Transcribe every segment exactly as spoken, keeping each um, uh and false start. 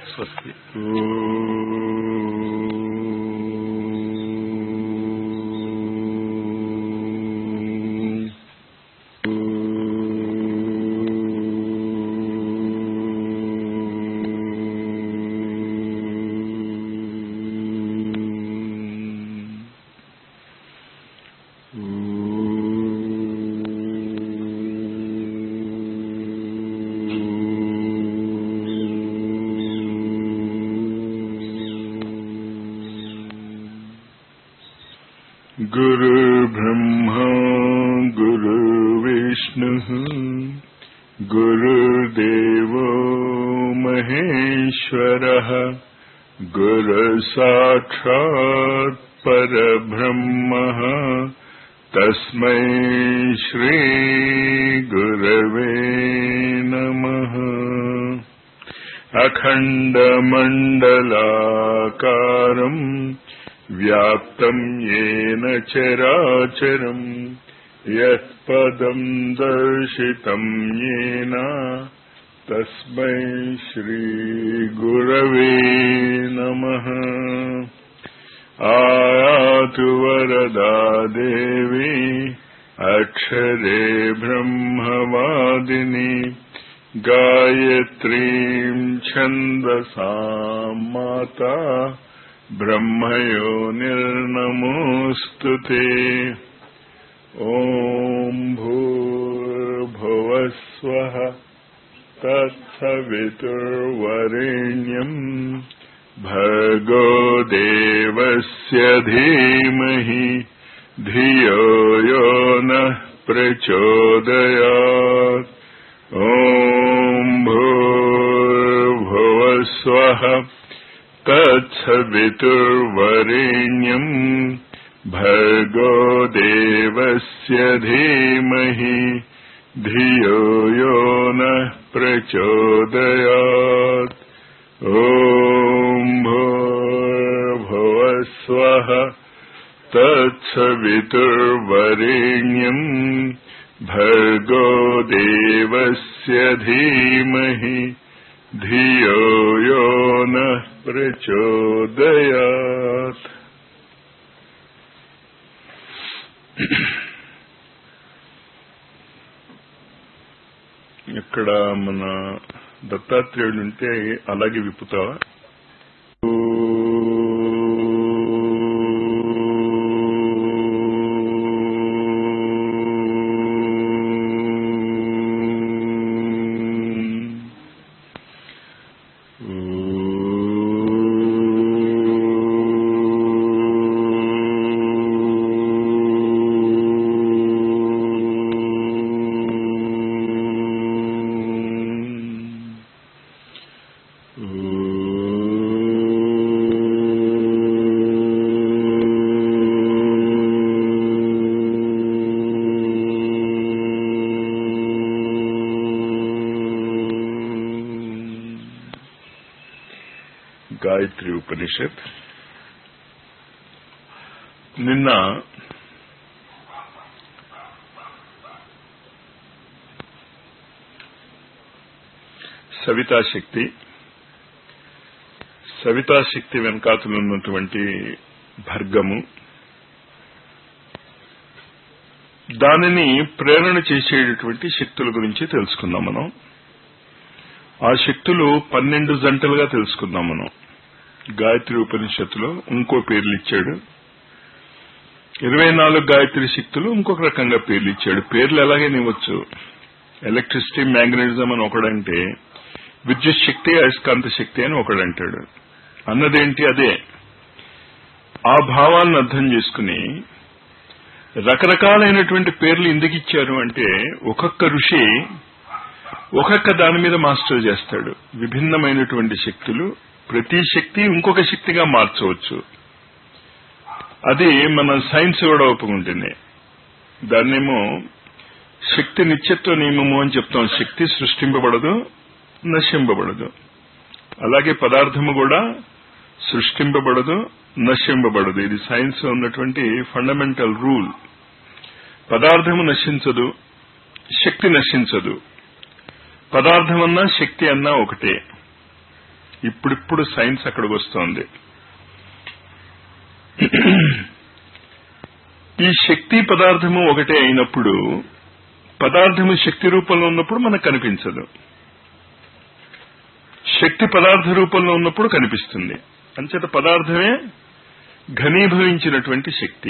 స్వస్తి. गुरुर्ब्रह्मा गुरुर्विष्णुः गुरुर्देवो महेश्वरः गुरुसाक्षात् परब्रह्मः तस्मै श्री गुरवे नमः. अखण्डमण्डलाकारम् व्याप्तं येन चराचरम् यत्पदं दर्शितं येन तस्मै श्रीगुरवे नमः. आयातु वरदा देवी अक्षरे ब्रह्मवादिनी गायत्रीं छन्दसां माता ब्रह्मयोनिर्नमोऽस्तुते. ॐ भूर्भुवस्वः तत्सवितुर्वरेण्यम् भर्गो देवस्य धीमहि धियो यो नः प्रचोदयात्. ॐ भूर्भुवस्वः तत्सवितुर्वरेण्यम् भर्गो देवस्य धीमहि धियो यो नः प्रचोदयात्. ॐ भूर्भुवस्वः तत्सवितुर्वरेण्यम् भर्गो देवस्य धीमहि धियो यो नः प्रचोदयात्. ఇక్కడ మన దత్తాత్రేయుడు ఉంటే అలాగే విప్పుతావా? గాయత్రి ఉపనిషత్. నిన్న సవితాశక్తి సవితాశక్తి వెనకాతలు ఉన్నటువంటి భర్గము, దానిని ప్రేరణ చేసేటటువంటి శక్తుల గురించి తెలుసుకుందాం మనం. ఆ శక్తులు పన్నెండు జంటలుగా తెలుసుకుందాం మనం. గాయత్రి ఉపనిషత్తులో ఇంకో పేర్లు ఇచ్చాడు. ఇరవై నాలుగు గాయత్రి శక్తులు ఇంకొక రకంగా పేర్లు ఇచ్చాడు. పేర్లు ఎలాగైనా ఇవ్వచ్చు. ఎలక్ట్రిసిటీ, మ్యాగ్నెటిజం అని ఒకడంటే, విద్యుత్ శక్తి, అయస్కాంత శక్తి అని ఒకడంటాడు. అన్నదేంటి? అదే. ఆ భావాలను అర్థం చేసుకుని రకరకాలైనటువంటి పేర్లు ఎందుకు ఇచ్చారు అంటే, ఒక్కొక్క ఋషి ఒక్కొక్క దాని మీద మాస్టర్ చేస్తాడు. విభిన్నమైనటువంటి శక్తులు, ప్రతి శక్తి ఇంకొక శక్తిగా మార్చవచ్చు. అది మన సైన్స్ కూడా ఒప్పుకుంటుంది. దాన్నేమో శక్తి నిత్యత్వ నియమము అని చెప్తాం. శక్తి సృష్టింపబడదు, నశింపబడదు. అలాగే పదార్థము కూడా సృష్టింపబడదు, నశింపబడదు. ఇది సైన్స్ లో ఉన్నటువంటి ఫండమెంటల్ రూల్. పదార్థము నశించదు, శక్తి నశించదు. పదార్థం అన్నా శక్తి అన్నా ఒకటే. ఇప్పుడిప్పుడు సైన్స్ అక్కడికి వస్తోంది. ఈ శక్తి పదార్థము ఒకటే అయినప్పుడు, పదార్థము శక్తి రూపంలో ఉన్నప్పుడు మనకు కనిపించదు, శక్తి పదార్థ రూపంలో ఉన్నప్పుడు కనిపిస్తుంది. అంచేత పదార్థమే ఘనీభవించినటువంటి శక్తి.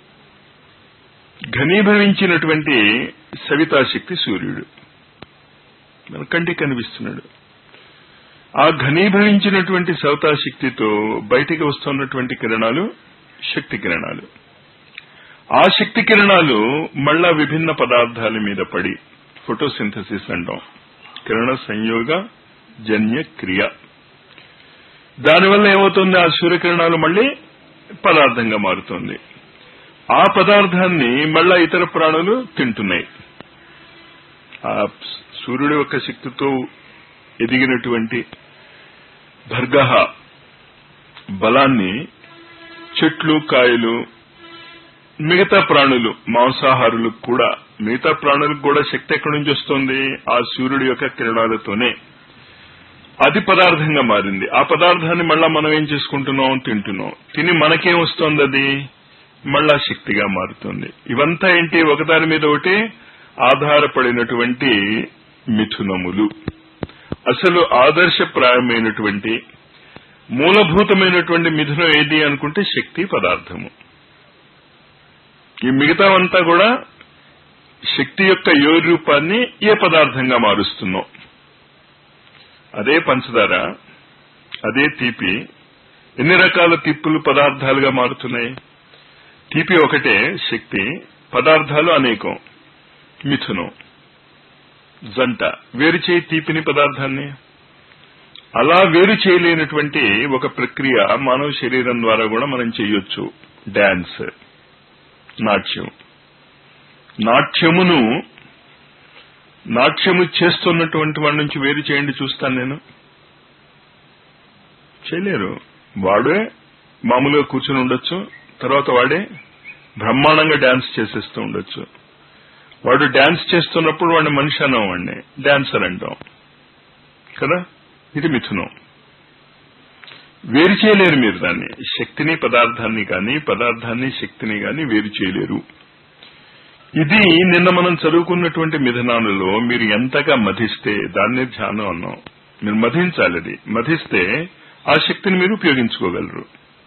ఘనీభవించినటువంటి సవితాశక్తి సూర్యుడు మన కంటికి కనిపిస్తున్నాడు. ఆ ఘనీభవించినటువంటి సవితాశక్తితో బయటికి వస్తున్నటువంటి కిరణాలు శక్తి కిరణాలు. ఆ శక్తి కిరణాలు మళ్ళా విభిన్న పదార్థాల మీద పడి ఫోటోసింథసిస్ అంటాం, కిరణ సంయోగ జన్య క్రియ. దానివల్ల ఏమవుతుంది, ఆ సూర్యకిరణాలు మళ్ళీ పదార్థంగా మారుతుంది. ఆ పదార్థాన్ని మళ్ళా ఇతర ప్రాణులు తింటున్నాయి. ఆ సూర్యుడి యొక్క శక్తితో ఎదిగినటువంటి భర్గహ బలాన్ని చెట్లు, కాయలు, మిగతా ప్రాణులు, మాంసాహారులు కూడా, మిగతా ప్రాణులకు కూడా శక్తి ఎక్కడి నుంచి వస్తుంది, ఆ సూర్యుడి యొక్క కిరణాలతోనే. అది పదార్థంగా మారింది. ఆ పదార్థాన్ని మళ్ళా మనం ఏం చేసుకుంటున్నాం, తింటున్నాం. తిని మనకేం వస్తుంది, అది మళ్ళా శక్తిగా మారుతుంది. ఇవంతా ఏంటి, ఒకదాని మీద ఒకటి ఆధారపడినటువంటి మిథునములు. అసలు ఆదర్శప్రాయమైనటువంటి మూలభూతమైనటువంటి మిథునం ఏది అనుకుంటే శక్తి పదార్థము. ఈ మిగతావంతా కూడా శక్తి యొక్క ఏ రూపాన్ని ఏ పదార్థంగా మారుస్తున్నాం. అదే పంచదార, అదే తీపి, ఎన్ని రకాల తీపులు పదార్థాలుగా మారుతున్నాయి. తీపి ఒకటే శక్తి, పదార్థాలు అనేకం. మిథునం జంట వేరు చేయి తీపిని పదార్థాన్ని. అలా వేరు చేయలేనటువంటి ఒక ప్రక్రియ మానవ శరీరం ద్వారా కూడా మనం చేయొచ్చు. డాన్స్, నాట్యం. నాట్యమును నాట్యము చేస్తున్నటువంటి వాడి నుంచి వేరు చేయండి చూస్తాను నేను. చేయలేరు. వాడే మామూలుగా కూర్చుని ఉండొచ్చు, తర్వాత వాడే బ్రహ్మాండంగా డాన్స్ చేసేస్తూ ఉండొచ్చు. వాడు డాన్స్ చేస్తున్నప్పుడు వాడిని మనిషి అన్నాం, వాడిని డాన్సర్ అంటాం కదా. ఇది మిథునం. వేరు చేయలేరు మీరు దాన్ని. శక్తిని పదార్థాన్ని కానీ, పదార్థాన్ని శక్తిని కానీ వేరు చేయలేరు. ఇది నిన్న మనం చదువుకున్నటువంటి మిథునాలలో మీరు ఎంతగా మధిస్తే దాన్నే ధ్యానం అన్నాం. మీరు మధించాలి. అది మధిస్తే ఆ శక్తిని మీరు ఉపయోగించుకోగలరు.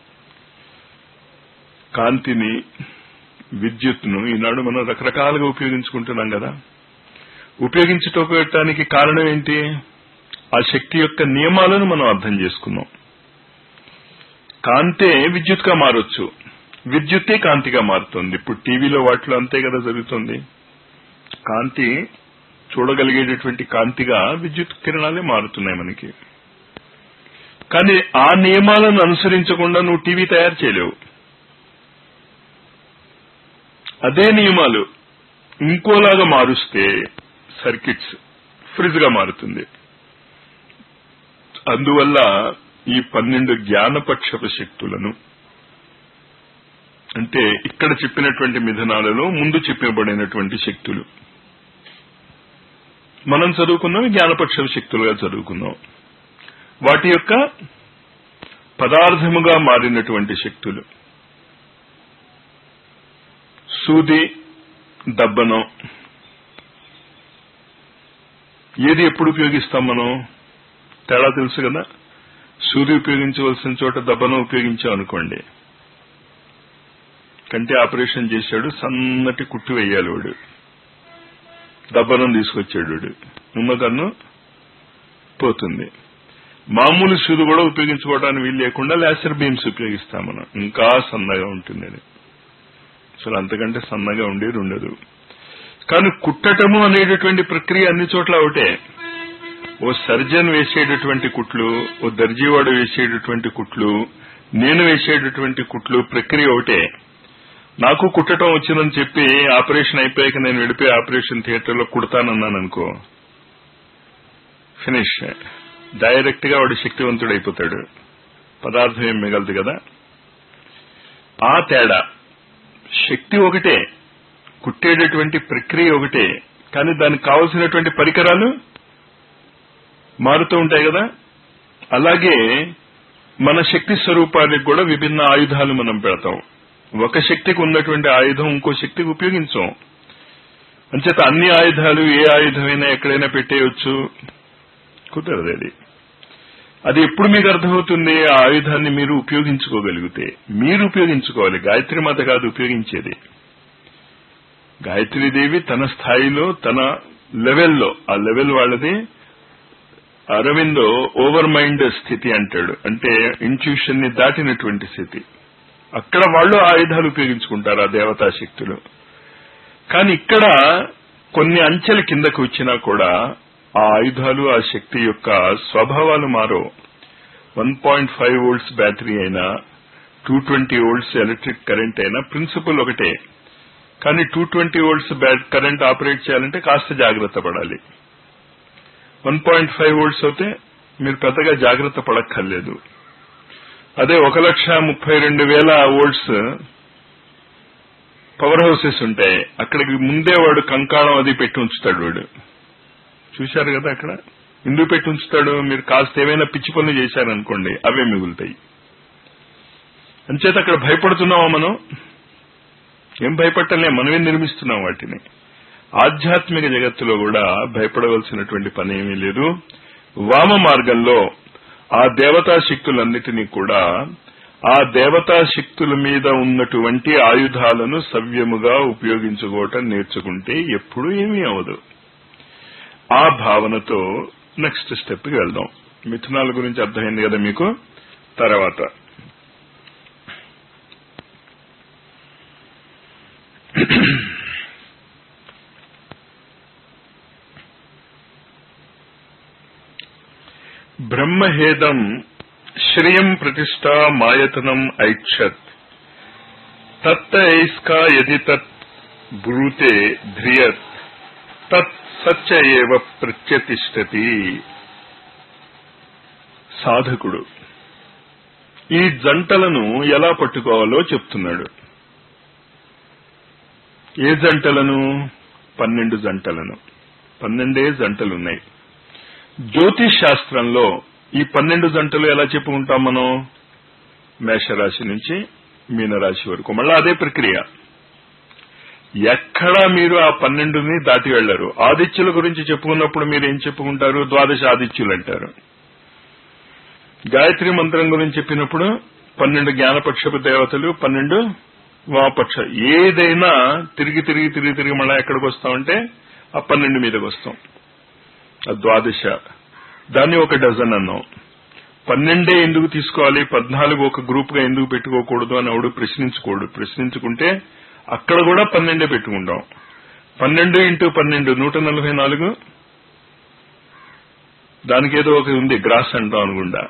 కాంతిని, విద్యుత్ను ఈనాడు మనం రకరకాలుగా ఉపయోగించుకుంటున్నాం కదా. ఉపయోగించుకోవటానికి కారణం ఏంటి, ఆ శక్తి యొక్క నియమాలను మనం అర్థం చేసుకున్నాం. కాంతే విద్యుత్గా మారొచ్చు, విద్యుత్తే కాంతిగా మారుతుంది. ఇప్పుడు టీవీలో వాటిలో అంతే కదా జరుగుతుంది. కాంతి చూడగలిగేటటువంటి కాంతిగా విద్యుత్ కిరణాలే మారుతున్నాయి మనకి. కానీ ఆ నియమాలను అనుసరించకుండా నువ్వు టీవీ తయారు చేయలేవు. అదే నియమాలు ఇంకోలాగా మారుస్తే సర్కిట్స్ ఫ్రిజ్ గా మారుతుంది. అందువల్ల ఈ పన్నెండు జ్ఞానపక్షప శక్తులను, అంటే ఇక్కడ చెప్పినటువంటి మిథునాలలో ముందు చెప్పబడినటువంటి శక్తులు మనం చదువుకున్నాం, జ్ఞానపక్ష శక్తులుగా చదువుకున్నాం. వాటి యొక్క పదార్థముగా మారినటువంటి శక్తులు సూది, దబ్బనం. ఏది ఎప్పుడు ఉపయోగిస్తాం మనం, తేడా తెలుసు కదా. సూది ఉపయోగించవలసిన చోట దబ్బనం ఉపయోగించాం అనుకోండి, కంటి ఆపరేషన్ చేశాడు, సన్నటి కుట్టు వేయాలి వాడు, దబ్బనం తీసుకొచ్చాడు వాడు, నిమ్మకన్ను పోతుంది. మామూలు సూది కూడా ఉపయోగించుకోవడానికి వీలు లేకుండా లేసర్ బీమ్స్ ఉపయోగిస్తాం మనం, ఇంకా సన్నగా ఉంటుంది అది. అసలు అంతకంటే సన్నగా ఉండేది ఉండదు. కానీ కుట్టటము అనేటటువంటి ప్రక్రియ అన్ని చోట్ల ఒకటే. ఓ సర్జన్ వేసేటటువంటి కుట్లు, ఓ దర్జీవాడు వేసేటటువంటి కుట్లు, నేను వేసేటటువంటి కుట్లు, ప్రక్రియ ఒకటే. నాకు కుట్టడం వచ్చిందని చెప్పి ఆపరేషన్ అయిపోయాక నేను వెళ్ళిపోయి ఆపరేషన్ థియేటర్లో కుడతానన్నాను అనుకో, ఫినిష్. డైరెక్ట్ గా వాడు శక్తివంతుడు అయిపోతాడు, పదార్థం ఏం మిగలదు కదా. ఆ తేడా. శక్తి ఒకటే, కుట్టేటటువంటి ప్రక్రియ ఒకటే, కానీ దానికి కావలసినటువంటి పరికరాలు మారుతూ ఉంటాయి కదా. అలాగే మన శక్తి స్వరూపానికి కూడా విభిన్న ఆయుధాలు మనం పెడతాం. ఒక శక్తికి ఉన్నటువంటి ఆయుధం ఇంకో శక్తికి ఉపయోగించాం. అంచేత అన్ని ఆయుధాలు ఏ ఆయుధమైనా ఎక్కడైనా పెట్టేయచ్చు, కుదరదు. అది అది ఎప్పుడు మీకు అర్థమవుతుంది? ఆ ఆయుధాన్ని మీరు ఉపయోగించుకోగలిగితే. మీరు ఉపయోగించుకోవాలి, గాయత్రి మాత కాదు ఉపయోగించేది. గాయత్రీదేవి తన స్థాయిలో, తన లెవెల్లో, ఆ లెవెల్ వాళ్ళది. అరవిందో ఓవర్ మైండ్ స్థితి అంటాడు, అంటే ఇంట్యూషన్ ని దాటినటువంటి స్థితి. అక్కడ వాళ్ళు ఆయుధాలు ఉపయోగించుకుంటారు, ఆ దేవతా శక్తులు. కానీ ఇక్కడ కొన్ని అంచెల కిందకు వచ్చినా కూడా ఆ ఆయుధాలు, ఆ శక్తి యొక్క స్వభావాలు మారో. One point five volts battery అయినా, two twenty volts electric current అయినా ప్రిన్సిపల్ ఒకటే. కానీ two twenty volts current operate చేయాలంటే కాస్త జాగ్రత్త పడాలి. వన్ పాయింట్ ఫైవ్ వోల్ట్స్ అయితే మీరు పెద్దగా జాగ్రత్త పడక్కర్లేదు. అదే ఒక లక్ష ముప్పై రెండు వేల వోల్ట్స్ పవర్ హౌసెస్ ఉంటాయి, అక్కడికి ముందే వాడు కంకాణం అది పెట్టి ఉంచుతాడు. వాడు చూశారు కదా, అక్కడ ఎందుకు పెట్టి ఉంచుతాడు? మీరు కాస్త ఏమైనా పిచ్చి పనులు చేశారనుకోండి, అవే మిగులుతాయి. అంచేత అక్కడ భయపడుతున్నామా మనం? ఏం భయపడటంలే, మనమే నిర్మిస్తున్నాం వాటిని. ఆధ్యాత్మిక జగత్తులో కూడా భయపడవలసినటువంటి పని ఏమీ లేదు. వామ మార్గంలో ఆ దేవతా శక్తులన్నిటినీ కూడా, ఆ దేవతా శక్తుల మీద ఉన్నటువంటి ఆయుధాలను సవ్యముగా ఉపయోగించుకోవటం నేర్చుకుంటే ఎప్పుడూ ఏమీ అవదు. ఆ భావనతో నెక్స్ట్ స్టెప్కి వెళ్దాం. మిథునాల గురించి అర్థమైంది కదా మీకు. తర్వాత బ్రహ్మహేదం శ్రియం ప్రతిష్టా మాయతనం ఐక్షత్ తత్త ఐస్కా యది తత్ బ్రూతే ధ్రియత్ తత్ సచ్చ ఏవ ప్రత్యతిష్టతి. సాధకుడు ఈ జంటలను ఎలా పట్టుకోవాలో చెప్తున్నాడు. ఏ జంటలను? పన్నెండు జంటలను. పన్నెండే జంటలున్నాయి. జ్యోతిష్ శాస్త్రంలో ఈ పన్నెండు జంటలు ఎలా చెప్పుకుంటాం మనం? మేషరాశి నుంచి మీనరాశి వరకు మళ్ళా అదే ప్రక్రియ. ఎక్కడా మీరు ఆ పన్నెండుని దాటి వెళ్లరు. ఆదిత్యుల గురించి చెప్పుకున్నప్పుడు మీరు ఏం చెప్పుకుంటారు? ద్వాదశ ఆదిత్యులు అంటారు. గాయత్రి మంత్రం గురించి చెప్పినప్పుడు పన్నెండు జ్ఞానపక్షపు దేవతలు, పన్నెండు వామపక్ష. ఏదైనా తిరిగి తిరిగి తిరిగి తిరిగి మళ్ళా ఎక్కడికి వస్తామంటే ఆ పన్నెండు మీదకి వస్తాం. ఆ ద్వాదశ, దాన్ని ఒక డజన్ అన్నాం. పన్నెండే ఎందుకు తీసుకోవాలి, పద్నాలుగు ఒక గ్రూప్ గా ఎందుకు పెట్టుకోకూడదు అని ఎవడు ప్రశ్నించుకోడు. ప్రశ్నించుకుంటే అక్కడ కూడా పన్నెండే పెట్టుకుంటాం. పన్నెండు ఇంటూ పన్నెండు నూట నలభై నాలుగు. దానికి ఏదో ఒక ఉంది, గ్రాస్ అంటాం అనుకుండా.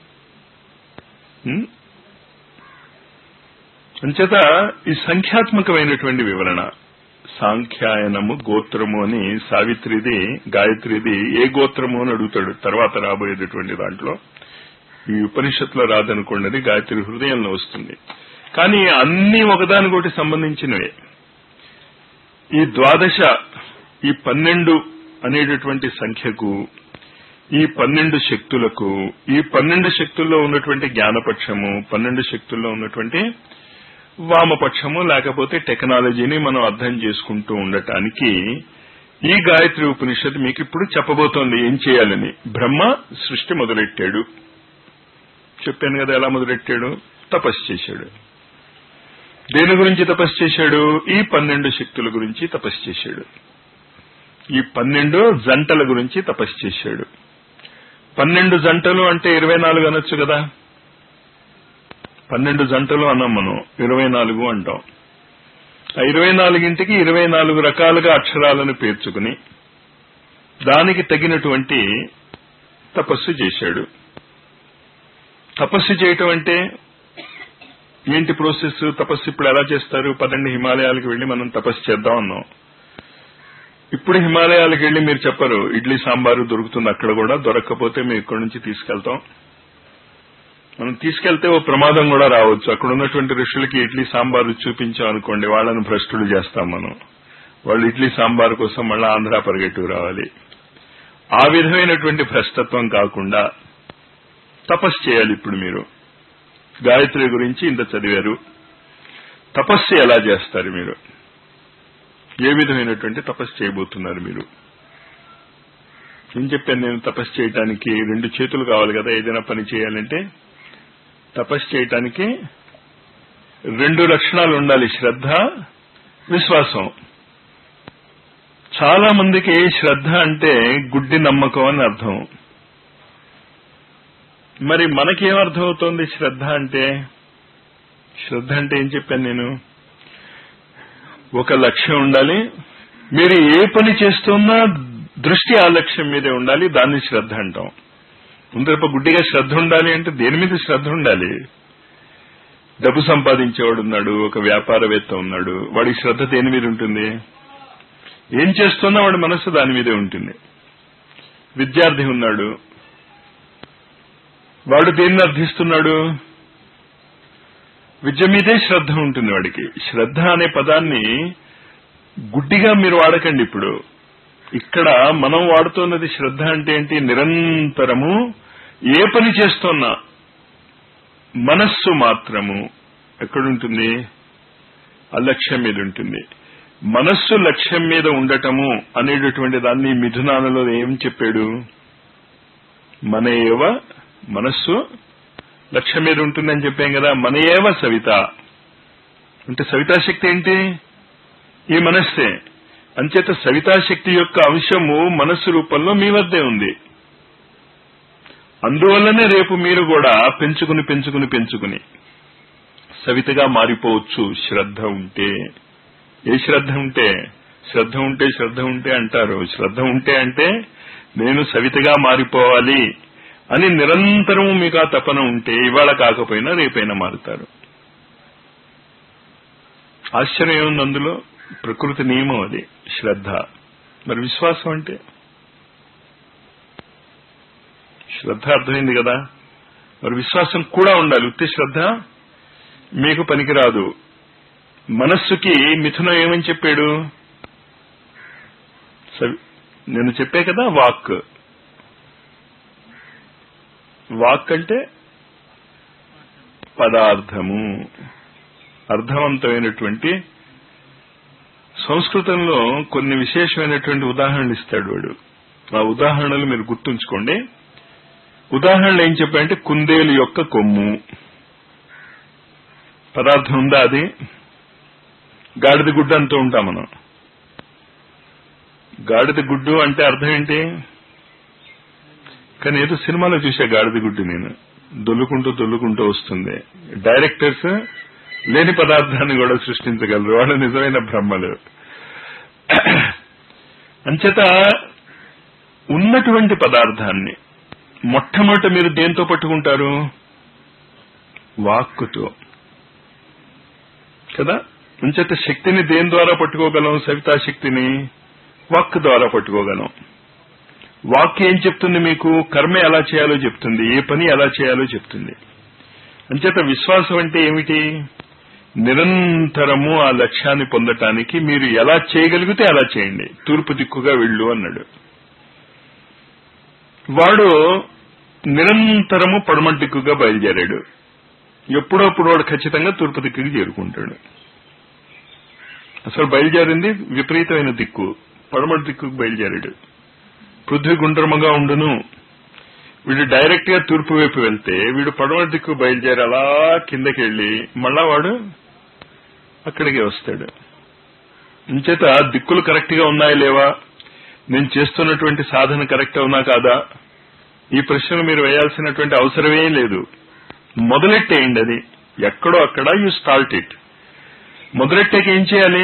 అంచేత ఈ సంఖ్యాత్మకమైనటువంటి వివరణ, సాంఖ్యాయనము గోత్రము అని సావిత్రిది గాయత్రిది ఏ గోత్రము అని అడుగుతాడు తర్వాత రాబోయేటటువంటి దాంట్లో. ఈ ఉపనిషత్తులో రాదనుకోండి, గాయత్రి హృదయంలో వస్తుంది. కానీ అన్ని ఒకదానికొకటి సంబంధించినవే. ఈ ద్వాదశ, ఈ పన్నెండు అనేటటువంటి సంఖ్యకు, ఈ పన్నెండు శక్తులకు, ఈ పన్నెండు శక్తుల్లో ఉన్నటువంటి జ్ఞానపక్షము, పన్నెండు శక్తుల్లో ఉన్నటువంటి వామపక్షము, లేకపోతే టెక్నాలజీని మనం అర్థం చేసుకుంటూ ఉండటానికి ఈ గాయత్రి ఉపనిషత్తు మీకు ఇప్పుడు చెప్పబోతోంది ఏం చేయాలని. బ్రహ్మ సృష్టి మొదలెట్టాడు, చెప్పాను కదా. ఎలా మొదలెట్టాడు? తపస్సు చేశాడు. దేని గురించి తపస్సు చేశాడు? ఈ పన్నెండు శక్తుల గురించి తపస్సు చేశాడు. ఈ పన్నెండు జంటల గురించి తపస్సు చేశాడు. పన్నెండు జంటలు అంటే ఇరవై నాలుగు అనొచ్చు కదా. పన్నెండు జంటలు అన్నాం మనం, ఇరవై నాలుగు అంటాం. ఆ ఇరవై నాలుగింటికి ఇరవై నాలుగు రకాలుగా అక్షరాలను పేర్చుకుని దానికి తగినటువంటి తపస్సు చేశాడు. తపస్సు చేయటం అంటే ఏంటి ప్రాసెస్? తపస్సు ఇప్పుడు ఎలా చేస్తారు? పన్నెండు హిమాలయాలకు వెళ్లి మనం తపస్సు చేద్దాం అన్నాం. ఇప్పుడు హిమాలయాలకు వెళ్లి మీరు చెప్పరు ఇడ్లీ సాంబారు దొరుకుతుంది, అక్కడ కూడా దొరకకపోతే మేము ఇక్కడి నుంచి తీసుకెళ్తాం. మనం తీసుకెళ్తే ఓ ప్రమాదం కూడా రావచ్చు. అక్కడ ఉన్నటువంటి ఋషులకి ఇడ్లీ సాంబారు చూపించాం అనుకోండి, వాళ్ళని భ్రష్టులు చేస్తాం మనం. వాళ్ళు ఇడ్లీ సాంబారు కోసం మళ్ళా ఆంధ్ర పరిగెట్టుకు రావాలి. ఆ విధమైనటువంటి భ్రష్టత్వం కాకుండా తపస్సు చేయాలి. ఇప్పుడు మీరు గాయత్రి గురించి ఇంత చదివారు, తపస్సు ఎలా చేస్తారు మీరు? ఏ విధమైనటువంటి తపస్సు చేయబోతున్నారు మీరు? ఏం చెప్పాను నేను? తపస్సు చేయటానికి రెండు చేతులు కావాలి కదా ఏదైనా పని చేయాలంటే. తపస్సు చేయటానికి రెండు లక్షణాలు ఉండాలి: శ్రద్ధ, విశ్వాసం. చాలా మందికి శ్రద్ధ అంటే గుడ్డి నమ్మకం అని అర్థం. మరి మనకేమర్థం అవుతోంది శ్రద్ధ అంటే? శ్రద్ధ అంటే ఏం చెప్పాను నేను? ఒక లక్ష్యం ఉండాలి, మీరు ఏ పని చేస్తున్నా దృష్టి ఆ లక్ష్యం మీదే ఉండాలి, దాన్ని శ్రద్ధ అంటాం. ముందరప గుడ్డిగా శ్రద్ధ ఉండాలి అంటే దేని మీద శ్రద్ధ ఉండాలి? డబ్బు సంపాదించేవాడు ఉన్నాడు, ఒక వ్యాపారవేత్త ఉన్నాడు, వాడి శ్రద్ధ దేని మీద ఉంటుంది? ఏం చేస్తున్నా వాడి మనస్సు దాని మీదే ఉంటుంది. విద్యార్థి ఉన్నాడు, వాడు దేన్ని అర్థిస్తున్నాడు? విద్య మీదే శ్రద్ధ ఉంటుంది వాడికి. శ్రద్ధ అనే పదాన్ని గుడ్డిగా మీరు వాడకండి. ఇప్పుడు ఇక్కడ మనం వాడుతున్నది శ్రద్ధ అంటే ఏంటి? నిరంతరము ఏ పని చేస్తున్నా మనస్సు మాత్రము ఎక్కడుంటుంది? ఆ లక్ష్యం మీద ఉంటుంది. మనస్సు లక్ష్యం మీద ఉండటము అనేటటువంటి దాన్ని మిథునాలలో ఏం చెప్పాడు? మన ఏవ మనస్సు లక్ష్యం మీద ఉంటుందని చెప్పాం కదా. మన ఏవ సవిత అంటే సవితాశక్తి ఏంటి? ఈ మనస్సే. అంచేత సవితాశక్తి యొక్క అంశము మనస్సు రూపంలో మీ వద్దే ఉంది. అందువల్లనే రేపు మీరు కూడా పెంచుకుని పెంచుకుని పెంచుకుని సవితగా మారిపోవచ్చు శ్రద్ధ ఉంటే. ఏ శ్రద్ధ ఉంటే? శ్రద్ధ ఉంటే శ్రద్ధ ఉంటే అంటారు. శ్రద్ధ ఉంటే అంటే నేను సవితగా మారిపోవాలి అని నిరంతరం మీకు ఆ తపన ఉంటే ఇవాళ కాకపోయినా రేపైనా మారుతారు. ఆశ్చర్యం ఉంది అందులో. ప్రకృతి నియమం అది శ్రద్ధ. మరి విశ్వాసం అంటే? శ్రద్ధ అర్థమైంది కదా. మరి విశ్వాసం కూడా ఉండాలి. ఉత్తి శ్రద్ధ మీకు పనికిరాదు. మనస్సుకి మిథునం ఏమని చెప్పాడు? నేను చెప్పే కదా వాక్. వాక్ అంటే పదార్థము, అర్థవంతమైనటువంటి. సంస్కృతంలో కొన్ని విశేషమైనటువంటి ఉదాహరణలు ఇస్తాడు వాడు. ఆ ఉదాహరణలు మీరు గుర్తుంచుకోండి. ఉదాహరణలు ఏం చెప్పాయంటే కుందేలు యొక్క కొమ్ము పదార్థం ఉందా? అది గాడిద గుడ్డు అంటూ ఉంటాం మనం. గాడిద గుడ్డు అంటే అర్థం ఏంటి? కానీ ఏదో సినిమాలో చూసా గాడిద గుడ్డు నేను. దొల్లుకుంటూ దొల్లుకుంటూ వస్తుంది. డైరెక్టర్స్ లేని పదార్థాన్ని కూడా సృష్టించగలరు. వాళ్ళు నిజమైన బ్రహ్మలు. అంచేత ఉన్నటువంటి పదార్థాన్ని మొట్టమొదట మీరు దేంతో పట్టుకుంటారు? వాక్కుతో కదా. అంచేత శక్తిని దేని ద్వారా పట్టుకోగలం? సవితా శక్తిని వాక్ ద్వారా పట్టుకోగలం. వాక్ ఏం చెప్తుంది మీకు? కర్మ ఎలా చేయాలో చెప్తుంది, ఏ పని ఎలా చేయాలో చెప్తుంది. అంచేత విశ్వాసం అంటే ఏమిటి? నిరంతరము ఆ లక్ష్యాన్ని పొందటానికి మీరు ఎలా చేయగలిగితే అలా చేయండి. తూర్పు దిక్కుగా వెళ్ళు అన్నాడు. వాడు నిరంతరము పడమటి దిక్కుగా బయలుదేరాడు. ఎప్పుడప్పుడు వాడు ఖచ్చితంగా తూర్పు దిక్కుకి చేరుకుంటాడు. అసలు బయలుదేరింది విపరీతమైన దిక్కు, పడమటి దిక్కుకు బయలుదేరాడు. పృథ్వీ గుండ్రముగా ఉండును. వీడు డైరెక్ట్ గా తూర్పు వైపు వెళ్తే వీడు పడమటి దిక్కు బయలుదేరి అలా కిందకి వెళ్లి మళ్ళా వాడు అక్కడికి వస్తాడు. ఇంచేత దిక్కులు కరెక్ట్ గా ఉన్నాయా లేవా, నేను చేస్తున్నటువంటి సాధన కరెక్ట్ అవునా కాదా, ఈ ప్రశ్నలు మీరు వేయాల్సినటువంటి అవసరమే లేదు. మొదలెట్టేయండి. అది ఎక్కడో అక్కడ యూ స్టార్ట్ ఇట్. మొదలెట్టాక ఏం చేయాలి?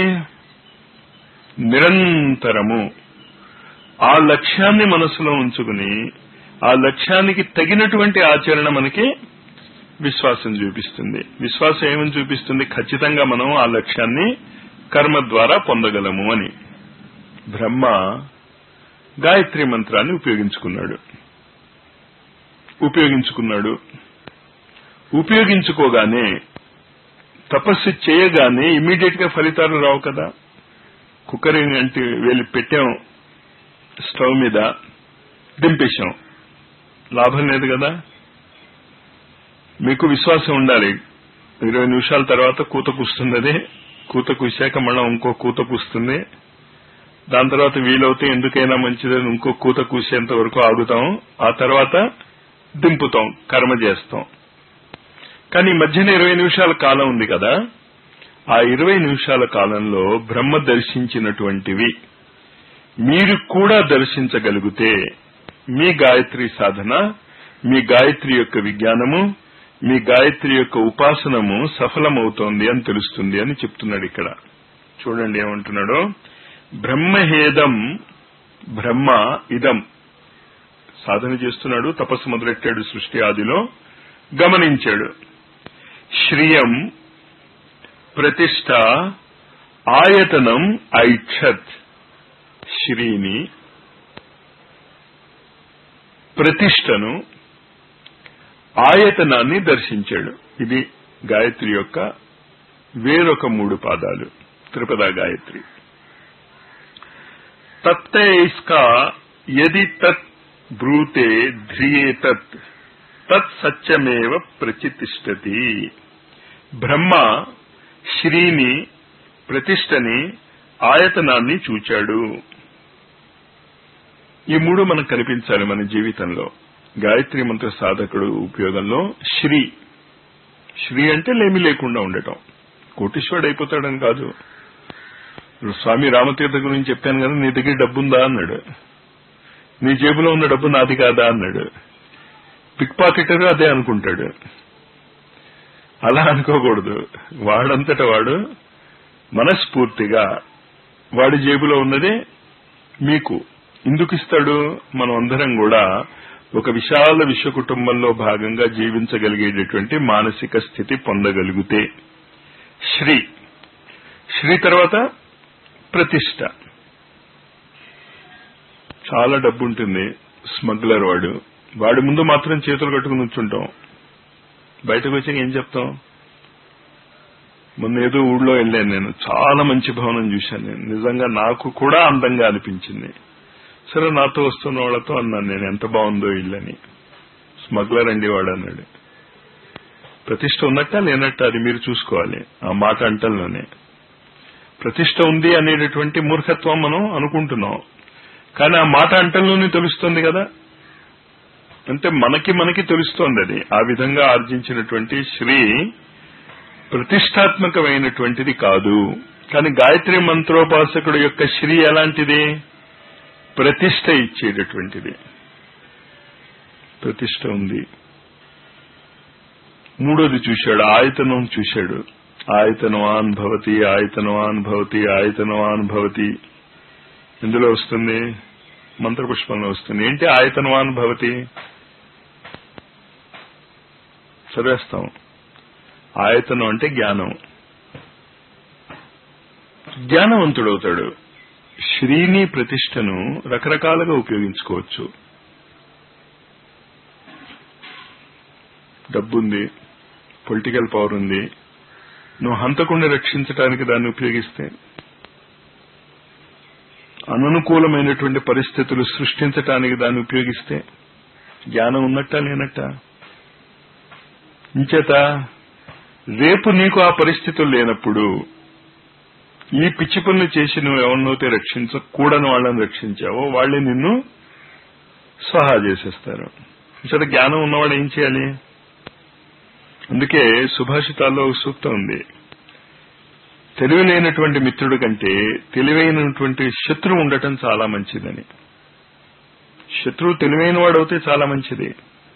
నిరంతరము ఆ లక్ష్యాన్ని మనసులో ఉంచుకుని ఆ లక్ష్యానికి తగినటువంటి ఆచరణ మనకి విశ్వాసం చూపిస్తుంది. విశ్వాసం ఏమని చూపిస్తుంది? ఖచ్చితంగా మనం ఆ లక్ష్యాన్ని కర్మ ద్వారా పొందగలము అని. బ్రహ్మ గాయత్రి మంత్రాన్ని ఉపయోగించుకున్నాడు ఉపయోగించుకున్నాడు ఉపయోగించుకోగానే తపస్సు చేయగానే ఇమ్మీడియట్ గా ఫలితాలు రావు కదా. కుక్కర్ అంటే వెళ్ళి పెట్టాం స్టవ్ మీద, దింపేశాం, లాభం లేదు కదా. మీకు విశ్వాసం ఉండాలి. ఇరవై నిమిషాల తర్వాత కూత కూస్తున్నది, కూత కూసాక మళ్ళీ ఇంకో కూత కూస్తుంది, దాని తర్వాత వీలవుతే ఎందుకైనా మంచిదని ఇంకో కూత కూసేంత వరకు ఆగుతాం, ఆ తర్వాత దింపుతాం, కర్మ చేస్తాం. కానీ మధ్యన ఇరవై నిమిషాల కాలం ఉంది కదా, ఆ ఇరవై నిమిషాల కాలంలో బ్రహ్మ దర్శించినటువంటివి మీరు కూడా దర్శించగలిగితే మీ గాయత్రి సాధన, మీ గాయత్రి యొక్క విజ్ఞానము, మీ గాయత్రి యొక్క ఉపాసనము సఫలమవుతోంది అని తెలుస్తుంది అని చెప్తున్నాడు ఇక్కడ. చూడండి ఏమంటున్నాడో, బ్రహ్మహేదం బ్రహ్మ ఇదం. సాధన చేస్తున్నాడు, తపస్సు మొదలెట్టాడు, సృష్టి ఆదిలో గమనించాడు. శ్రియం ప్రతిష్ట ఆయతనం ఐక్షత్. శ్రీని, ప్రతిష్టను, ఆయతనాన్ని దర్శించాడు. ఇది గాయత్రి యొక్క వేరొక మూడు పాదాలు, త్రిపదా గాయత్రి. తత్తైస్కా యది తత్ బ్రూతే ధ్రియే తత్ తత్ సత్యమేవ ప్రతిష్టతి. బ్రహ్మ శ్రీని, ప్రతిష్టని, ఆయతనాన్ని చూచాడు. ఈ మూడు మనకు కనిపించాలి మన జీవితంలో. గాయత్రి మంత్ర సాధకుడు ఉపయోగంలో శ్రీ, శ్రీ అంటే లేమి లేకుండా ఉండటం. కోటీశ్వరుడు అయిపోతాడని కాదు. స్వామి రామతీర్థ గురించి చెప్పాను కదా, నీ దగ్గర డబ్బుందా అన్నాడు, నీ జేబులో ఉన్న డబ్బు నాది కాదా అన్నాడు. పిక్ పాకెటర్ అదే అనుకుంటాడు. అలా అనుకోకూడదు. వాడంతట వాడు మనస్ఫూర్తిగా వాడి జేబులో ఉన్నదే మీకు ఎందుకు ఇస్తాడు? మనం అందరం కూడా ఒక విశాల విశ్వ కుటుంబంలో భాగంగా జీవించగలిగేటటువంటి మానసిక స్థితి పొందగలిగితే. శ్రీ, శ్రీ తర్వాత ప్రతిష్ట. చాలా డబ్బు ఉంటుంది, స్మగ్లర్ వాడు, వాడి ముందు మాత్రం చేతులు కట్టుకుని ఉంచుంటాం, బయటకు వచ్చాక ఏం చెప్తాం? మొన్న ఏదో ఊళ్ళో వెళ్ళాను నేను, చాలా మంచి భవనం చూశాను నేను, నిజంగా నాకు కూడా అందంగా అనిపించింది. సరే నాతో వస్తున్న వాళ్ళతో అన్నాను నేను, ఎంత బాగుందో ఇల్లని. స్మగ్లర్ అండి వాడు అన్నాడు. ప్రతిష్ట ఉన్నట్ట లేనట్ట అది మీరు చూసుకోవాలి. ఆ మాట అంటల్లోనే ప్రతిష్ట ఉంది అనేటటువంటి మూర్ఖత్వం మనం అనుకుంటున్నాం, కానీ ఆ మాట అంటల్లోనే తెలుస్తుంది కదా. అంటే మనకి మనకి తెలుస్తోంది అది. ఆ విధంగా ఆర్జించినటువంటి శ్రీ ప్రతిష్టాత్మకమైనటువంటిది కాదు. కానీ గాయత్రి మంత్రోపాసకుడు యొక్క శ్రీ ఎలాంటిది? ప్రతిష్ట ఇచ్చేటటువంటిది. ప్రతిష్ట ఉంది. మూడోది చూశాడు, ఆయతనం చూశాడు. ఆయతనవాన్ భవతి, ఆయతనవాన్ భవతి, ఆయతనవాన్ భవతి. ఇందులో వస్తుంది, మంత్రపుష్పంలో వస్తుంది. ఏంటి ఆయతనవాన్ భవతి? చదివేస్తాం. ఆయతనం అంటే జ్ఞానం. జ్ఞానవంతుడవుతాడు. శ్రీని, ప్రతిష్టను రకరకాలుగా ఉపయోగించుకోవచ్చు. డబ్బుంది, పొలిటికల్ పవర్ ఉంది, నువ్వు హంతకుణ్ణి రక్షించడానికి దాన్ని ఉపయోగిస్తే, అననుకూలమైనటువంటి పరిస్థితులు సృష్టించటానికి దాన్ని ఉపయోగిస్తే జ్ఞానం ఉన్నట్ట లేనట్ట? ఇంచేత రేపు నీకు ఆ పరిస్థితులు లేనప్పుడు ఈ పిచ్చి పనులు చేసి నువ్వు ఎవరినైతే రక్షించకూడని వాళ్ళని రక్షించావో వాళ్ళే నిన్ను సహా చేసేస్తారు. ఇంచేత జ్ఞానం ఉన్నవాడు ఏం చేయాలి? అందుకే సుభాషితాల్లో ఒక సూక్తం ఉంది, తెలివి లేనటువంటి మిత్రుడి కంటే తెలివైనటువంటి శత్రువు ఉండటం చాలా మంచిదని. శత్రువు తెలివైన వాడవుతే చాలా మంచిది.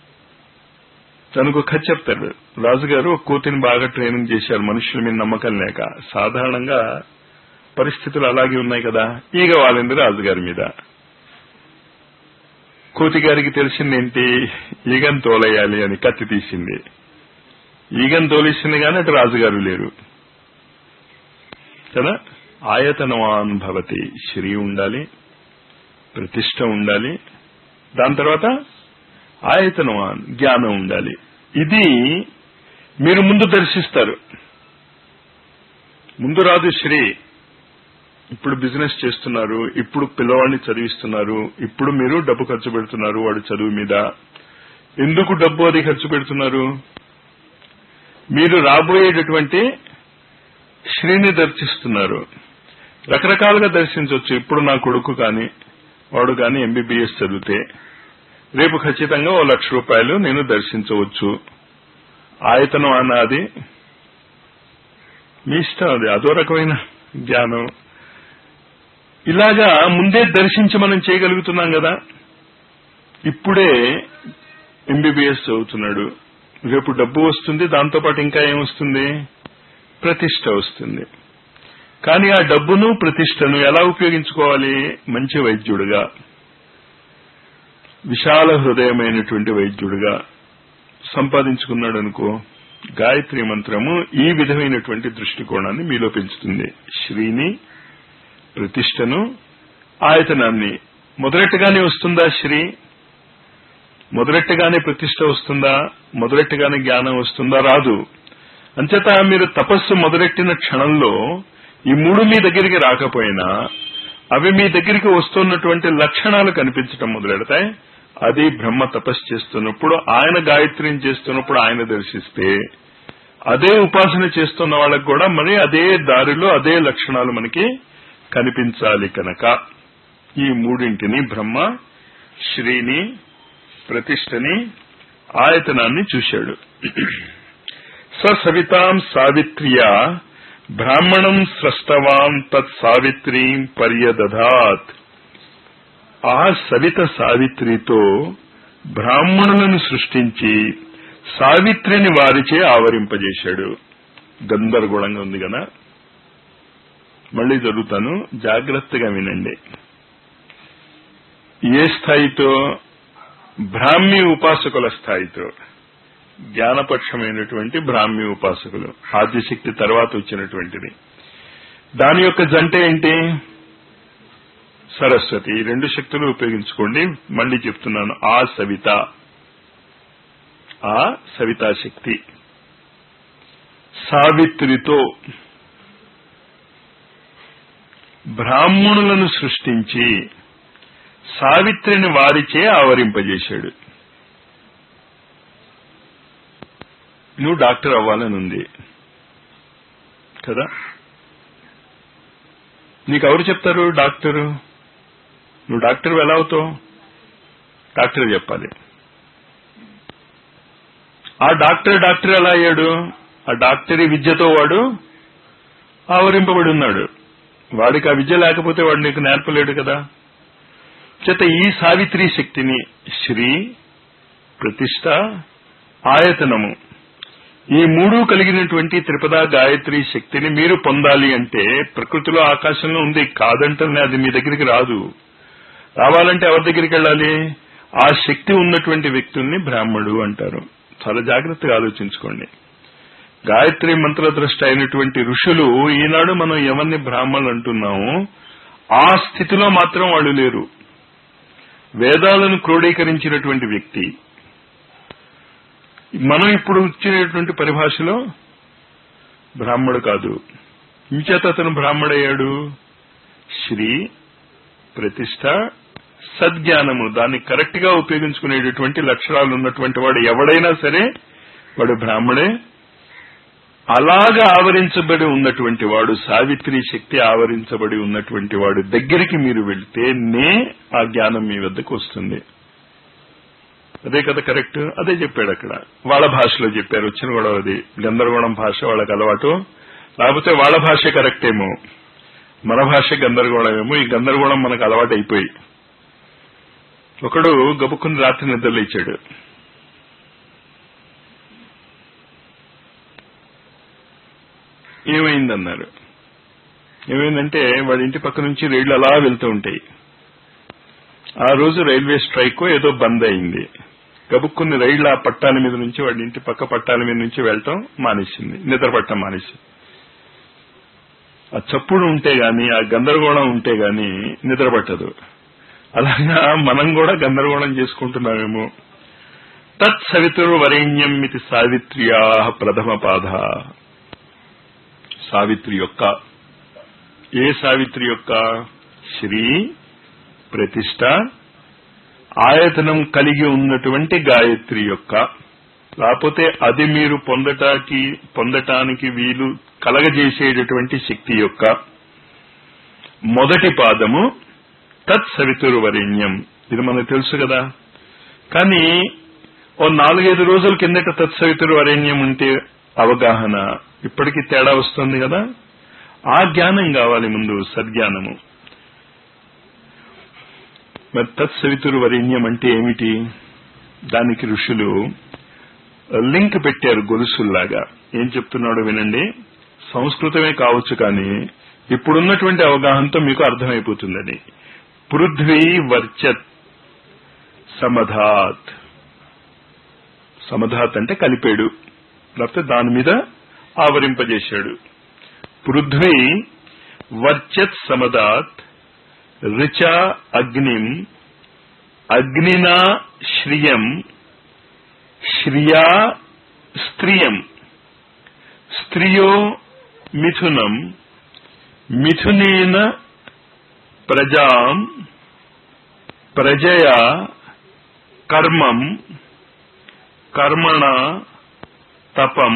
తనకు కథ చెప్తాడు. రాజుగారు ఒక కోతిని బాగా ట్రైనింగ్ చేశారు, మనుషుల మీద నమ్మకం లేక. సాధారణంగా పరిస్థితులు అలాగే ఉన్నాయి కదా. ఈగ వాలింది రాజుగారి మీద. కోతి గారికి తెలిసిందేంటి? ఈగను తోలేయాలి అని కత్తి తీసింది. ఈగను తోలిసింది కానీ అటు రాజుగారు లేరు కదా. ఆయతనవాన్ భవతి, శ్రీ ఉండాలి, ప్రతిష్ట ఉండాలి, దాని తర్వాత ఆయతనవాన్ జ్ఞానం ఉండాలి. ఇది మీరు ముందు దర్శిస్తారు. ముందు రాదు శ్రీ. ఇప్పుడు బిజినెస్ చేస్తున్నారు, ఇప్పుడు పిల్లవాడిని చదివిస్తున్నారు, ఇప్పుడు మీరు డబ్బు ఖర్చు పెడుతున్నారు వాడు చదువు మీద. ఎందుకు డబ్బు అది ఖర్చు పెడుతున్నారు? మీరు రాబోయేటటువంటి శ్రీని దర్శిస్తున్నారు. రకరకాలుగా దర్శించవచ్చు. ఇప్పుడు నా కొడుకు కానీ వాడు కానీ ఎంబీబీఎస్ చదివితే రేపు ఖచ్చితంగా ఓ లక్ష రూపాయలు నేను దర్శించవచ్చు. ఆయతనం అన్నది మీ ఇష్టం, అది అదో రకమైన జ్ఞానం. ఇలాగా ముందే దర్శించి మనం చేయగలుగుతున్నాం కదా. ఇప్పుడే ఎంబీబీఎస్ చదువుతున్నాడు, రేపు డబ్బు వస్తుంది, దాంతోపాటు ఇంకా ఏమొస్తుంది, ప్రతిష్ట వస్తుంది. కానీ ఆ డబ్బును ప్రతిష్టను ఎలా ఉపయోగించుకోవాలి? మంచి వైద్యుడిగా, విశాల హృదయమైనటువంటి వైద్యుడిగా సంపాదించుకున్నాడు అనుకో, గాయత్రి మంత్రము ఈ విధమైనటువంటి దృష్టికోణాన్ని మీలో పెంచుతుంది. శ్రీని, ప్రతిష్టను, ఆయతనాన్ని. మొదలెట్టగానే వస్తుందా శ్రీ? మొదలెట్టగానే ప్రతిష్ట వస్తుందా? మొదలెట్టగానే జ్ఞానం వస్తుందా? రాదు. అంచేత మీరు తపస్సు మొదలెట్టిన క్షణంలో ఈ మూడు మీ దగ్గరికి రాకపోయినా అవి మీ దగ్గరికి వస్తున్నటువంటి లక్షణాలు కనిపించటం మొదలెడతాయి. అది బ్రహ్మ తపస్సు చేస్తున్నప్పుడు, ఆయన గాయత్రిని చేస్తున్నప్పుడు ఆయన దర్శిస్తే, అదే ఉపాసన చేస్తున్న వాళ్ళకు కూడా మరి అదే దారిలో అదే లక్షణాలు మనకి కనిపించాలి. కనుక ఈ మూడింటిని బ్రహ్మ శ్రీని, ప్రతిష్టని, ఆయతనాన్ని చూశాడు. స సవితాం సావిత్ర్యా బ్రాహ్మణం స్రష్టవాం తత్ సావిత్రీం పర్యదధాత్. ఆ సవిత సావిత్రితో బ్రాహ్మణులను సృష్టించి సావిత్రిని వారిచే ఆవరింపజేశాడు. గందరగోళంగా ఉంది కదా, మళ్లీ చదువుతాను, జాగ్రత్తగా వినండి. ఏ స్థాయితో? బ్రాహ్మీ ఉపాసకుల స్థాయితో. జ్ఞానపక్షమైనటువంటి బ్రాహ్మీ ఉపాసకులు, ఆద్యశక్తి తర్వాత వచ్చినటువంటిది. దాని యొక్క జంట ఏంటి? సరస్వతి. ఈ రెండు శక్తులు ఉపయోగించుకోండి. మళ్లీ చెప్తున్నాను, ఆ సవిత, ఆ సవితాశక్తి సావిత్రితో బ్రాహ్మణులను సృష్టించి సావిత్రిని వారిచే ఆవరింపజేశాడు. నువ్వు డాక్టర్ అవ్వాలని ఉంది కదా, నీకు ఎవరు చెప్తారు డాక్టరు? నువ్వు డాక్టర్ ఎలా అవుతావు? డాక్టర్ చెప్పాలి. ఆ డాక్టర్ డాక్టర్ ఎలా అయ్యాడు? ఆ డాక్టరీ విద్యతో వాడు ఆవరింపబడి ఉన్నాడు. వాడికి ఆ విద్య లేకపోతే వాడు నీకు నేర్పలేడు కదా. చేత ఈ సావిత్రి శక్తిని శ్రీ, ప్రతిష్ట, ఆయతనము, ఈ మూడు కలిగినటువంటి త్రిపద గాయత్రి శక్తిని మీరు పొందాలి అంటే ప్రకృతిలో ఆకాశంలో ఉంది, కాదంటే అది మీ దగ్గరికి రాదు. రావాలంటే ఎవరి దగ్గరికి వెళ్ళాలి? ఆ శక్తి ఉన్నటువంటి వ్యక్తుల్ని బ్రాహ్మణుడు అంటారు. చాలా జాగ్రత్తగా ఆలోచించుకోండి. గాయత్రి మంత్రద్రష్ట అయినటువంటి ఋషులు, ఈనాడు మనం ఎవరిని బ్రాహ్మణులు అంటున్నామో ఆ స్థితిలో మాత్రం వాళ్ళు లేరు. వేదాలను క్రోడీకరించినటువంటి వ్యక్తి. మనం ఇప్పుడు ఇచ్చినటువంటి పరిభాషలో బ్రాహ్మడు కాదు. ఇంచేత అతను బ్రాహ్మడయ్యాడు. శ్రీ, ప్రతిష్ట, సద్జ్ఞానము, దాన్ని కరెక్ట్ గా ఉపయోగించుకునేటటువంటి లక్షణాలు ఉన్నటువంటి వాడు ఎవడైనా సరే వాడు బ్రాహ్మడే. అలాగా ఆవరించబడి ఉన్నటువంటి వాడు, సావిత్రి శక్తి ఆవరించబడి ఉన్నటువంటి వాడు దగ్గరికి మీరు వెళ్తేనే ఆ జ్ఞానం మీ వద్దకు వస్తుంది. అదే కదా కరెక్ట్. అదే చెప్పాడు అక్కడ. వాళ్ళ భాషలో చెప్పారు, వచ్చిన కూడా అది గందరగోళం భాష వాళ్ళకి అలవాటు. లేకపోతే వాళ్ళ భాష కరెక్ట్ ఏమో, మన భాష గందరగోళం ఏమో. ఈ గందరగోళం మనకు అలవాటు అయిపోయి ఒకడు గబుక్కుని రాత్రి నిద్రలో ఇచ్చాడు. ఏమైందన్నారు. ఏమైందంటే వాడి ఇంటి పక్క నుంచి రైళ్లు అలా వెళ్తూ ఉంటాయి. ఆ రోజు రైల్వే స్ట్రైక్ ఏదో బంద్ అయింది. గబుక్కుని రైళ్ల ఆ పట్టాల మీద నుంచి వాడి ఇంటి పక్క పట్టాల మీద నుంచి వెళ్ళటం మానేసింది, నిద్ర పట్టడం మానేసింది. ఆ చప్పుడు ఉంటే గాని, ఆ గందరగోళం ఉంటే గాని నిద్ర పట్టదు. అలాగా మనం కూడా గందరగోళం చేసుకుంటున్నామేమో. తత్ సవితుర్ వరేణ్యం ఇది సావిత్ర్యా ప్రథమ పాద. సావిత్రి యొక్క, ఏ సావిత్రి యొక్క? శ్రీ, ప్రతిష్ట, ఆయతనం కలిగి ఉన్నటువంటి గాయత్రి యొక్క లేకపోతే అది మీరు పొందటానికి పొందటానికి వీలు కలగజేసేటటువంటి శక్తి యొక్క మొదటి పాదము తత్సవితుర్వరేణ్యం. ఇది మనకు తెలుసు కదా. కానీ ఓ నాలుగైదు రోజుల కిందట తత్సవితుర్వరేణ్యం ఉంటే అవగాహన, ఇప్పటికీ తేడా వస్తుంది కదా. ఆ జ్ఞానం కావాలి ముందు, సద్జ్ఞానము. మరి తత్సవితుర్వరేణ్యం అంటే ఏమిటి? దానికి ఋషులు లింక్ పెట్టారు గొలుసుల్లాగా. ఏం చెప్తున్నాడో వినండి. సంస్కృతమే కావచ్చు, కానీ ఇప్పుడున్నటువంటి అవగాహనతో మీకు అర్థమైపోతుందని. పృథ్వీ వర్చత్ సమధాత్. సమధాత్ అంటే కలిపాడు, లేకపోతే దాని మీద ఆవరింపజేశాడు. పృథ్వీ వర్చత్ సమధాత్ రిచా అగ్నిం అగ్నినా శ్రియం శ్రియా స్త్రియం స్త్రియో మిథునం మిథునేన ప్రజాం ప్రజయా కర్మం కర్మణ తపం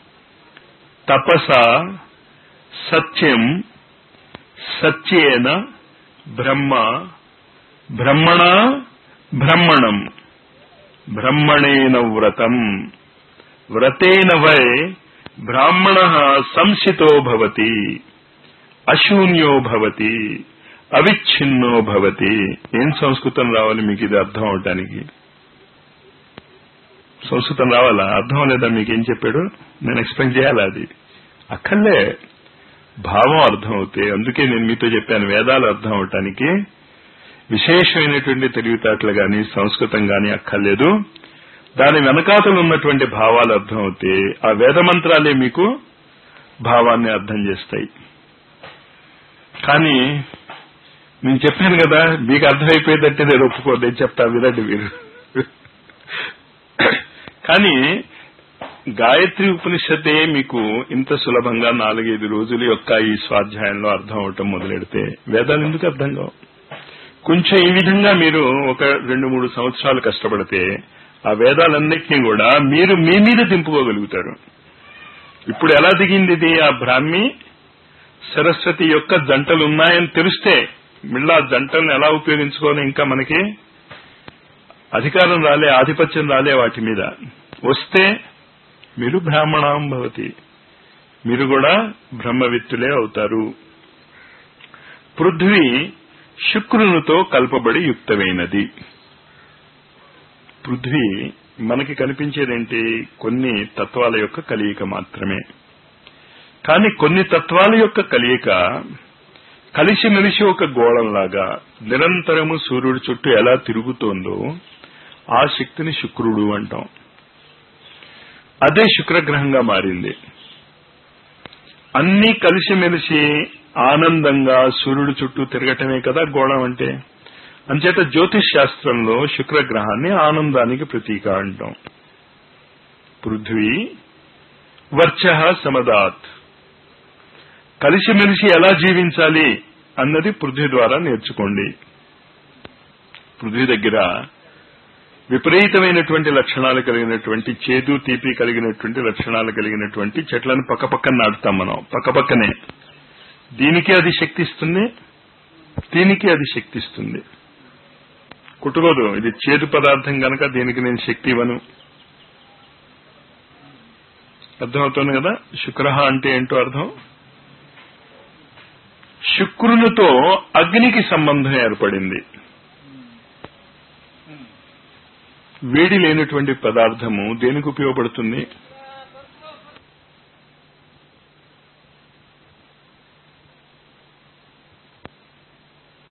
తపసా సత్యం సత్యేన బ్రహ్మ బ్రహ్మణ బ్రహ్మణం బ్రహ్మణేన వ్రతం వ్రతేన వై బ్రాహ్మణ సంసితో భవతి అశూన్యో భవతి అవిచ్ఛిన్నో భవతి. ఏం సంస్కృతం రావాలి మీకు ఇది అర్థం అవటానికి? సంస్కృతం రావాలా? అర్థం లేదా? మీకేం చెప్పాడు? నేను ఎక్స్ప్లెయిన్ చేయాలా? అది అక్కర్లే, భావం అర్థం అవుతాయి. అందుకే నేను మీతో చెప్పాను, వేదాలు అర్థం అవటానికి విశేషమైనటువంటి తెలివితేటలు గాని సంస్కృతం గాని అక్కర్లేదు. దాని వెనకాతలు ఉన్నటువంటి భావాలు అర్థం అవుతాయి. ఆ వేద మంత్రాలే మీకు భావాన్ని అర్థం చేస్తాయి. కానీ నేను చెప్పాను కదా, మీకు అర్థమైపోయేదంటే నేను ఒప్పుకోదు, నేను చెప్తా వినండి మీరు. కానీ గాయత్రి ఉపనిషత్తే మీకు ఇంత సులభంగా నాలుగైదు రోజుల యొక్క ఈ స్వాధ్యాయంలో అర్థం అవటం మొదలెడితే వేదాలు ఎందుకు అర్థం కావు? కొంచెం ఈ విధంగా మీరు ఒక రెండు మూడు సంవత్సరాలు కష్టపడితే ఆ వేదాలన్నింటినీ కూడా మీరు మీ మీద దింపుకోగలుగుతారు. ఇప్పుడు ఎలా దిగింది ఇది? ఆ బ్రాహ్మి సరస్వతి యొక్క జంటలు ఉన్నాయని తెలిస్తే మిళ్ళా జంటలను ఎలా ఉపయోగించుకోని ఇంకా మనకి అధికారం రాలే, ఆధిపత్యం రాలే వాటి మీద. వస్తే మీరు బ్రాహ్మణాం భవతి, మీరు కూడా బ్రహ్మవిత్తులే అవుతారు. పృథ్వీ శుక్రునితో కల్పబడి యుక్తమైనది. పృథ్వీ మనకి కనిపించేదేంటి? కొన్ని తత్వాల యొక్క కలయిక మాత్రమే. కానీ కొన్ని తత్వాల యొక్క కలయిక కలిసిమెలిసి ఒక గోళంలాగా నిరంతరము సూర్యుడి చుట్టూ ఎలా తిరుగుతోందో ఆ శక్తిని శుక్రుడు అంటాం. అదే శుక్రగ్రహంగా మారింది. అన్నీ కలిసిమెలిసి ఆనందంగా సూర్యుడి చుట్టూ తిరగటమే కదా గోళం అంటే. అంచేత జ్యోతిష్ శాస్త్రంలో శుక్రగ్రహాన్ని ఆనందానికి ప్రతీక అంటాం. పృథ్వీ వర్చః సమదాత్. కలిసిమెలిసి ఎలా జీవించాలి అన్నది పృథ్వీ ద్వారా నేర్చుకోండి. పృథ్వీ దగ్గర విపరీతమైనటువంటి లక్షణాలు కలిగినటువంటి, చేదు తీపి కలిగినటువంటి లక్షణాలు కలిగినటువంటి చెట్లను పక్కపక్కన నాటుతాం మనం. పక్కపక్కనే దీనికి అది శక్తిస్తుంది, దీనికి అది శక్తిస్తుంది. కుట్టుకోదు. ఇది చేదు పదార్థం కనుక దీనికి నేను శక్తి ఇవ్వను. అర్థమవుతుంది కదా? శుక్రహ అంటే ఏంటో అర్థం. శుక్రునితో అగ్నికి సంబంధం ఏర్పడింది. వేడి లేనటువంటి పదార్థము దేనికి ఉపయోగపడుతుంది?